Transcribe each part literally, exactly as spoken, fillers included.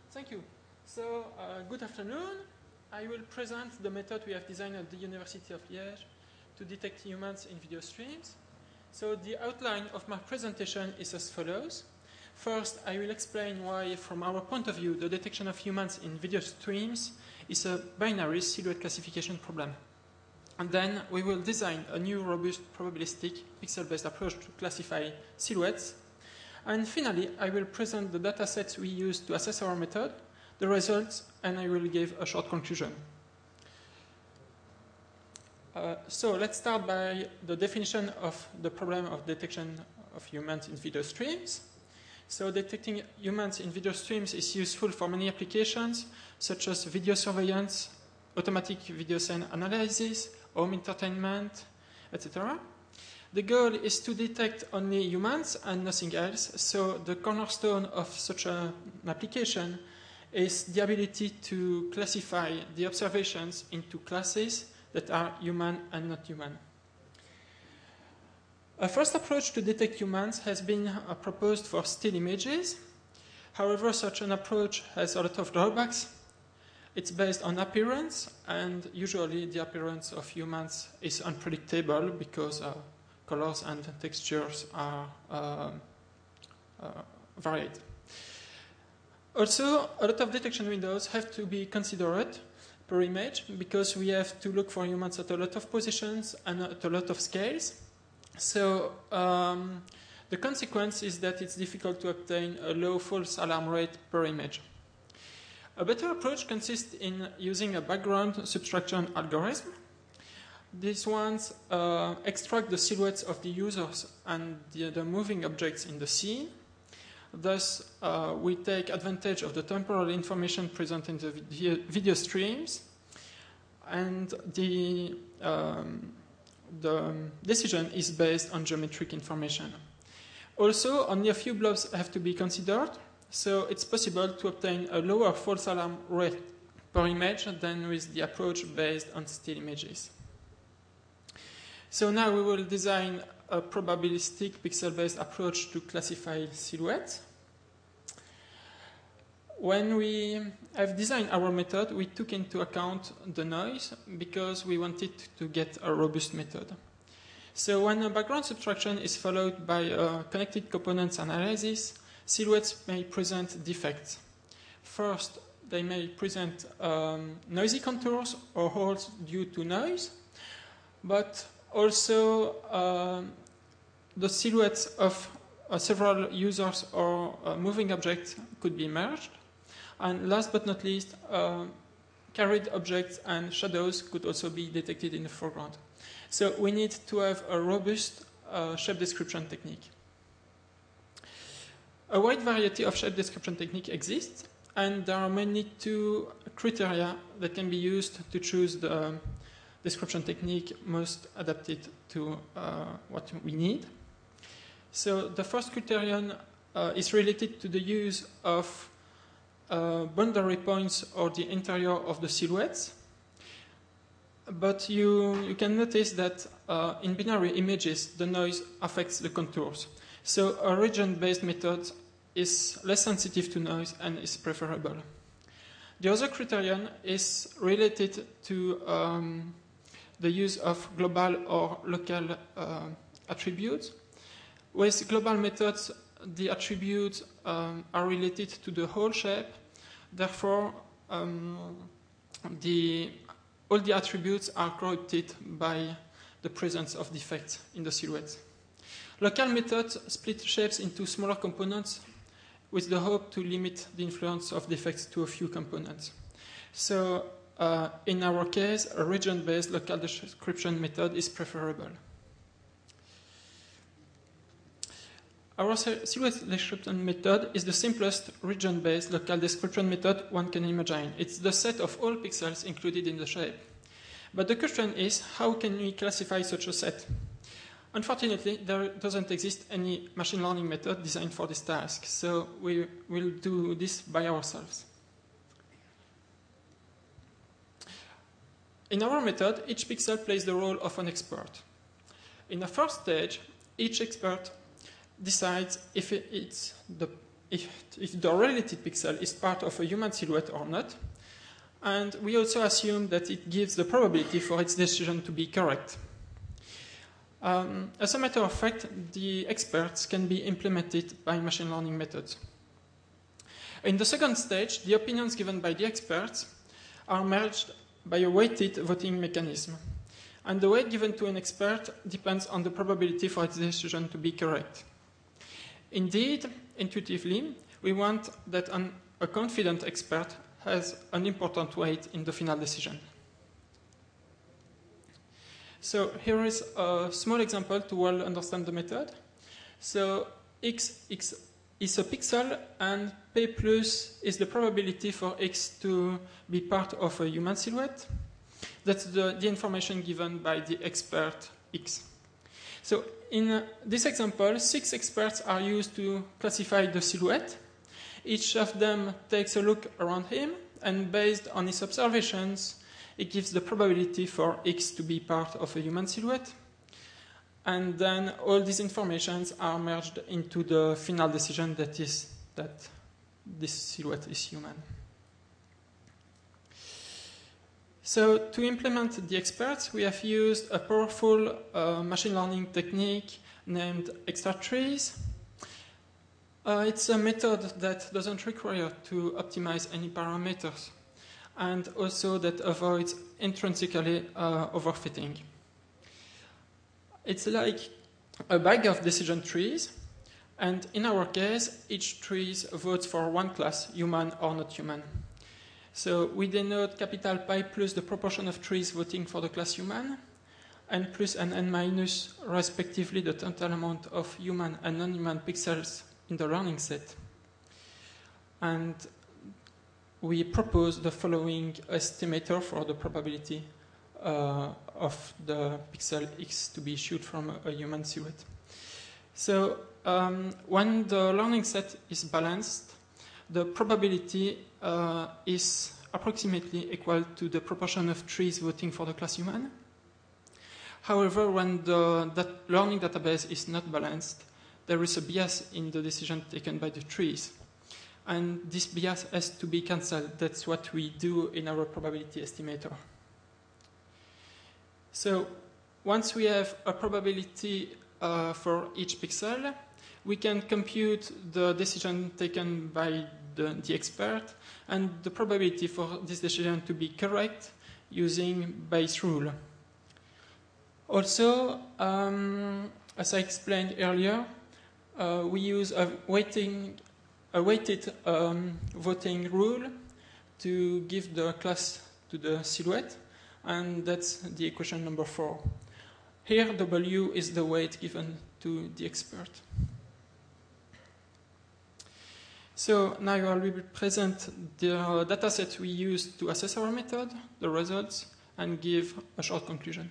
Thank you. So, uh, good afternoon. I will present the method we have designed at the University of Liège to detect humans in video streams. So, the outline of my presentation is as follows. First, I will explain why, from our point of view, the detection of humans in video streams is a binary silhouette classification problem. And then we will design a new robust probabilistic pixel-based approach to classify silhouettes. And finally, I will present the datasets we use to assess our method, the results, and I will give a short conclusion. Uh, so let's start by the definition of the problem of detection of humans in video streams. So detecting humans in video streams is useful for many applications, such as video surveillance, automatic video scene analysis, home entertainment, et cetera. The goal is to detect only humans and nothing else, so the cornerstone of such an application is the ability to classify the observations into classes that are human and not human. A first approach to detect humans has been uh, proposed for still images. However, such an approach has a lot of drawbacks. It's based on appearance, and usually the appearance of humans is unpredictable because uh, colors and textures are uh, uh, varied. Also, a lot of detection windows have to be considered per image because we have to look for humans at a lot of positions and at a lot of scales. So um, the consequence is that it's difficult to obtain a low false alarm rate per image. A better approach consists in using a background subtraction algorithm. These ones uh, extract the silhouettes of the users and the other moving objects in the scene. Thus, uh, we take advantage of the temporal information present in the video, video streams, and the, um, the decision is based on geometric information. Also, only a few blobs have to be considered, so it's possible to obtain a lower false alarm rate per image than with the approach based on still images. So now we will design a probabilistic pixel-based approach to classify silhouettes. When we have designed our method, we took into account the noise because we wanted to get a robust method. So when a background subtraction is followed by a connected components analysis, silhouettes may present defects. First, they may present um, noisy contours or holes due to noise, but also uh, the silhouettes of uh, several users or uh, moving objects could be merged. And last but not least, uh, carried objects and shadows could also be detected in the foreground. So we need to have a robust uh, shape description technique. A wide variety of shape description techniques exists, and there are mainly two criteria that can be used to choose the description technique most adapted to uh, what we need. So the first criterion uh, is related to the use of uh, boundary points or the interior of the silhouettes. But you, you can notice that uh, in binary images, the noise affects the contours. So a region-based method is less sensitive to noise and is preferable. The other criterion is related to um, the use of global or local uh, attributes. With global methods, the attributes um, are related to the whole shape. Therefore, um, the, all the attributes are corrupted by the presence of defects in the silhouette. Local methods split shapes into smaller components with the hope to limit the influence of defects to a few components. So, Uh, in our case, a region-based local description method is preferable. Our silhouette description method is the simplest region-based local description method one can imagine. It's the set of all pixels included in the shape. But the question is, how can we classify such a set? Unfortunately, there doesn't exist any machine learning method designed for this task, so we will do this by ourselves. In our method, each pixel plays the role of an expert. In the first stage, each expert decides if it's the if, if the related pixel is part of a human silhouette or not. And we also assume that it gives the probability for its decision to be correct. Um, as a matter of fact, the experts can be implemented by machine learning methods. In the second stage, the opinions given by the experts are merged by a weighted voting mechanism. And the weight given to an expert depends on the probability for its decision to be correct. Indeed, intuitively, we want that an, a confident expert has an important weight in the final decision. So here is a small example to well understand the method. So x, x is a pixel, and p plus is the probability for x to be part of a human silhouette. That's the, the information given by the expert x. So in uh, this example, six experts are used to classify the silhouette. Each of them takes a look around him, and based on his observations, it gives the probability for x to be part of a human silhouette. And then all these informations are merged into the final decision that is that this silhouette is human. So to implement the experts, we have used a powerful uh, machine learning technique named extra trees. Uh, it's a method that doesn't require to optimize any parameters, and also that avoids intrinsically uh, overfitting. It's like a bag of decision trees, and in our case, each tree votes for one class, human or not human. So we denote capital pi plus the proportion of trees voting for the class human, and plus and n minus, respectively, the total amount of human and non-human pixels in the learning set. And we propose the following estimator for the probability uh, of the pixel x to be issued from a human silhouette. So um, when the learning set is balanced, the probability uh, is approximately equal to the proportion of trees voting for the class human. However, when the that learning database is not balanced, there is a bias in the decision taken by the trees. And this bias has to be cancelled. That's what we do in our probability estimator. So once we have a probability uh, for each pixel, we can compute the decision taken by the, the expert and the probability for this decision to be correct using Bayes' rule. Also, um, as I explained earlier, uh, we use a weighting, a weighted um, voting rule to give the class to the silhouette, and that's the equation number four. Here, W is the weight given to the expert. So now I will present the dataset we used to assess our method, the results, and give a short conclusion.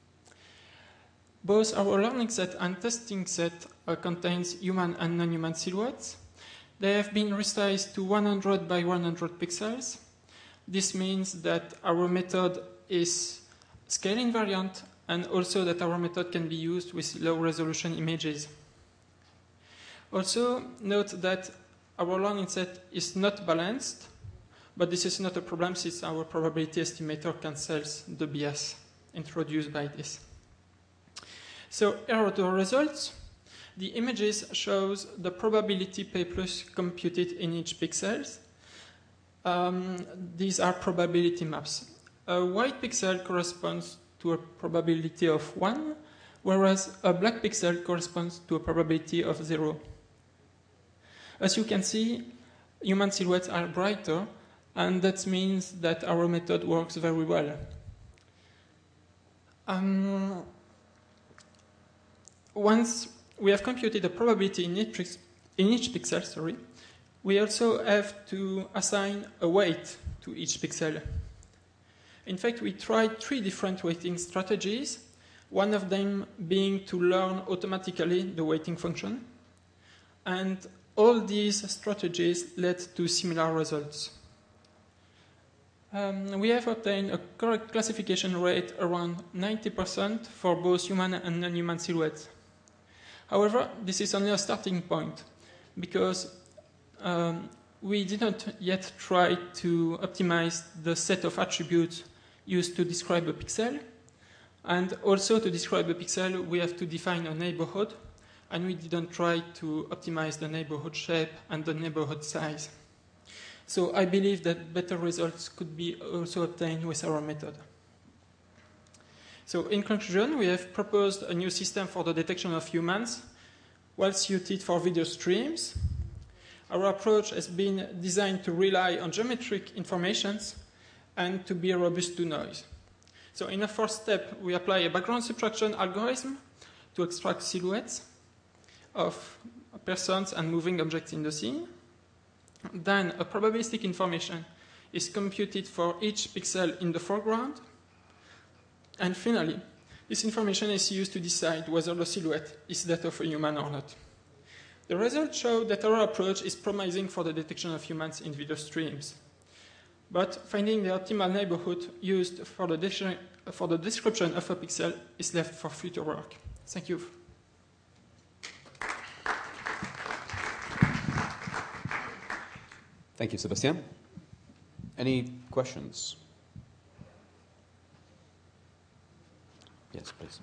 Both our learning set and testing set uh, contains human and non-human silhouettes. They have been resized to one hundred by one hundred pixels. This means that our method is scale invariant, and also that our method can be used with low resolution images. Also, note that our learning set is not balanced, but this is not a problem since our probability estimator cancels the bias introduced by this. So here are the results. The images shows the probability p plus computed in each pixel. Um, these are probability maps. A white pixel corresponds to a probability of one, whereas a black pixel corresponds to a probability of zero. As you can see, human silhouettes are brighter, and that means that our method works very well. Um, once we have computed the probability in each, in each pixel, sorry, we also have to assign a weight to each pixel. In fact, we tried three different weighting strategies, one of them being to learn automatically the weighting function. And all these strategies led to similar results. Um, we have obtained a correct classification rate around ninety percent for both human and non-human silhouettes. However, this is only a starting point, because um, we didn't yet try to optimize the set of attributes used to describe a pixel. And also to describe a pixel, we have to define a neighborhood. And we didn't try to optimize the neighborhood shape and the neighborhood size. So I believe that better results could be also obtained with our method. So in conclusion, we have proposed a new system for the detection of humans, well suited for video streams. Our approach has been designed to rely on geometric informations and to be robust to noise. So in a first step, we apply a background subtraction algorithm to extract silhouettes of persons and moving objects in the scene. Then a probabilistic information is computed for each pixel in the foreground. And finally, this information is used to decide whether the silhouette is that of a human or not. The results show that our approach is promising for the detection of humans in video streams. But finding the optimal neighborhood used for the, for the description of a pixel is left for future work. Thank you. Thank you, Sébastien. Any questions? Yes, please.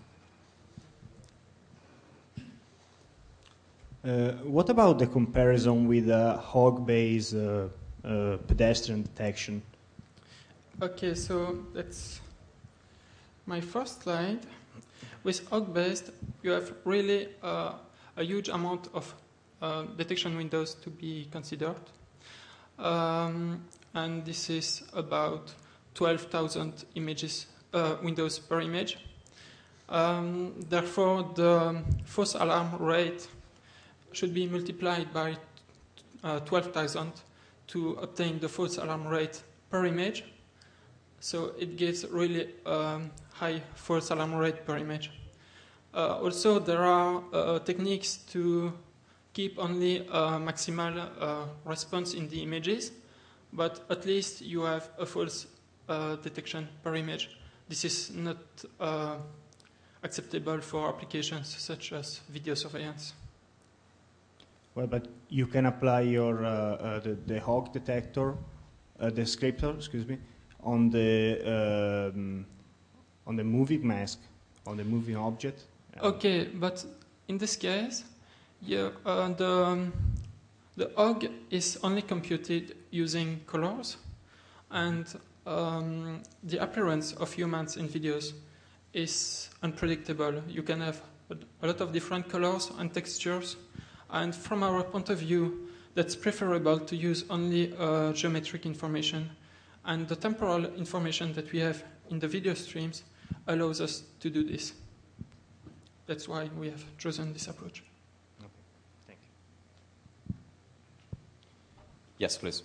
Uh, what about the comparison with uh, hog-based uh, uh, pedestrian detection? Okay, so that's my first slide. With hog-based, you have really uh, a huge amount of uh, detection windows to be considered. Um, and this is about twelve thousand images, uh, windows per image. Um, therefore, the false alarm rate should be multiplied by uh, twelve thousand to obtain the false alarm rate per image. So it gives really um, high false alarm rate per image. Uh, also, there are uh, techniques to keep only a maximal uh, response in the images, but at least you have a false uh, detection per image. This is not uh, acceptable for applications such as video surveillance. Well, but you can apply your uh, uh, the, the hog detector, uh, descriptor, excuse me, on the um, on the moving mask, on the moving object. Okay, but in this case, yeah, uh, the um, the hog is only computed using colors, and um, the appearance of humans in videos is unpredictable. You can have a, a lot of different colors and textures. And from our point of view, that's preferable to use only uh, geometric information. And the temporal information that we have in the video streams allows us to do this. That's why we have chosen this approach. Okay, thank you. Yes, please.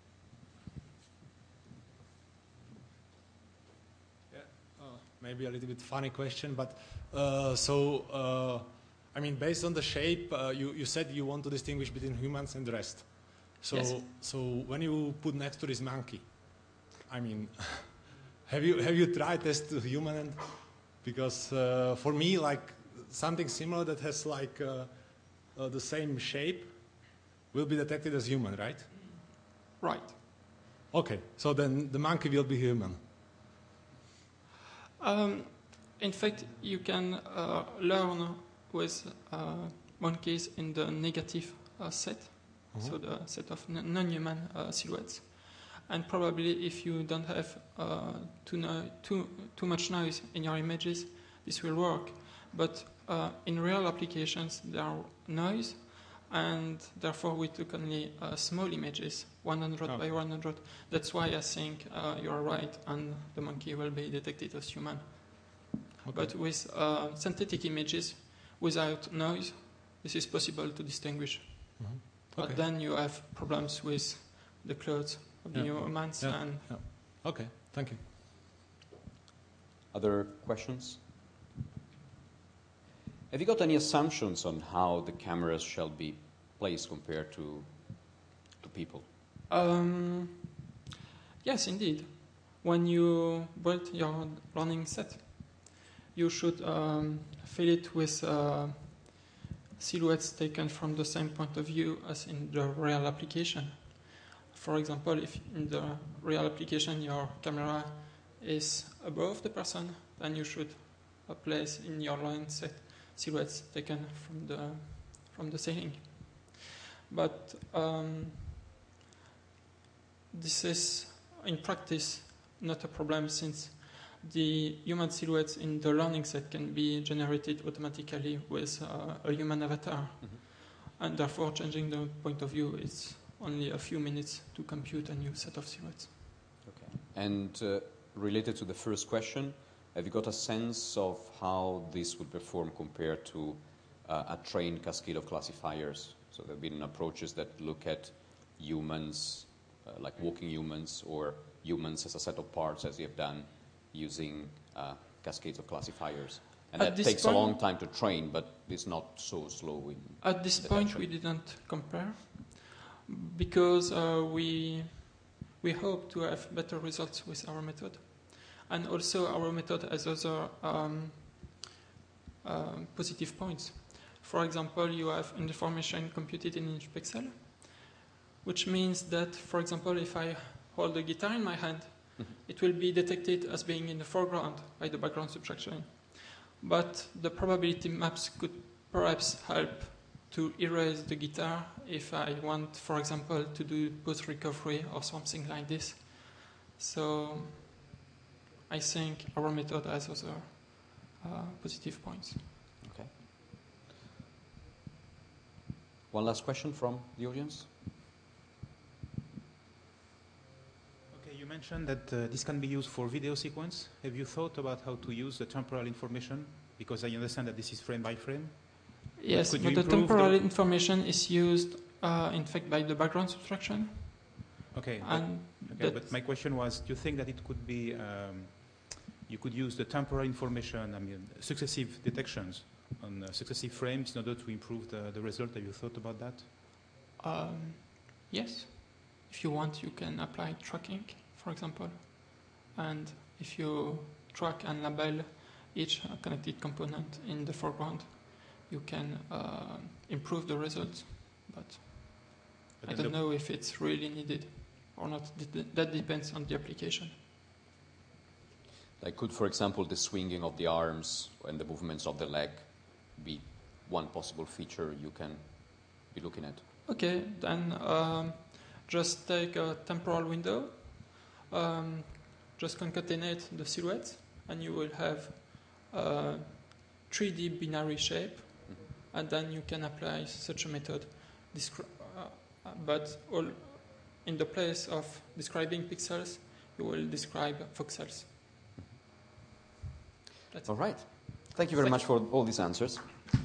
Yeah, uh, maybe a little bit funny question, but uh, so... Uh, I mean, based on the shape, uh, you, you said you want to distinguish between humans and the rest. So, yes. so when you put next to this monkey, I mean, have you have you tried this to human? And because uh, for me, like something similar that has like uh, uh, the same shape will be detected as human, right? Right. Okay, so then the monkey will be human. Um, in fact, you can uh, learn with uh, monkeys in the negative uh, set, uh-huh. So the set of non-human uh, silhouettes. And probably if you don't have uh, too, no too, too much noise in your images, this will work. But uh, in real applications, there are noise, and therefore we took only uh, small images, one hundred oh. by one hundred. That's why I think uh, you are right, and the monkey will be detected as human. Okay. But with uh, synthetic images, without noise, this is possible to distinguish. Mm-hmm. Okay. But then you have problems with the clothes of the yeah. humans. Yeah. And yeah. Okay, thank you. Other questions? Have you got any assumptions on how the cameras shall be placed compared to, to people? Um, yes, indeed. When you build your learning set, you should um, fill it with uh, silhouettes taken from the same point of view as in the real application. For example, if in the real application your camera is above the person, then you should uh, place in your lens set silhouettes taken from the from the ceiling. But um, this is in practice not a problem, since the human silhouettes in the learning set can be generated automatically with uh, a human avatar. Mm-hmm. And therefore changing the point of view is only a few minutes to compute a new set of silhouettes. Okay. And uh, related to the first question, have you got a sense of how this would perform compared to uh, a trained cascade of classifiers? So there have been approaches that look at humans, uh, like walking humans, or humans as a set of parts, as you have done, using uh, cascades of classifiers. And at that takes point, a long time to train, but it's not so slow. In at this point, we didn't compare, because uh, we we hope to have better results with our method. And also our method has other um, uh, positive points. For example, you have information computed in each pixel, which means that, for example, if I hold a guitar in my hand, mm-hmm. it will be detected as being in the foreground by the background subtraction. But the probability maps could perhaps help to erase the guitar if I want, for example, to do post recovery or something like this. So I think our method has other uh, positive points. Okay. One last question from the audience. Okay, you mentioned that uh, this can be used for video sequence. Have you thought about how to use the temporal information? Because I understand that this is frame by frame. Yes, Could but you the temporal the information is used, uh, in fact, by the background subtraction. Okay, and but, okay, but my question was, do you think that it could be, um, you could use the temporal information, I mean, successive detections on uh, successive frames in order to improve the, the result? Have you thought about that? Um, yes. If you want, you can apply tracking, for example. And if you track and label each uh, connected component in the foreground, you can uh, improve the results. But, but I don't know if it's really needed or not. That depends on the application. Like, could, for example, the swinging of the arms and the movements of the leg be one possible feature you can be looking at? Okay, then um, just take a temporal window, um, just concatenate the silhouettes, and you will have a three D binary shape, mm-hmm. and then you can apply such a method. Descri- uh, but all in the place of describing pixels, you will describe voxels. All right. Thank you very Thank much for all these answers.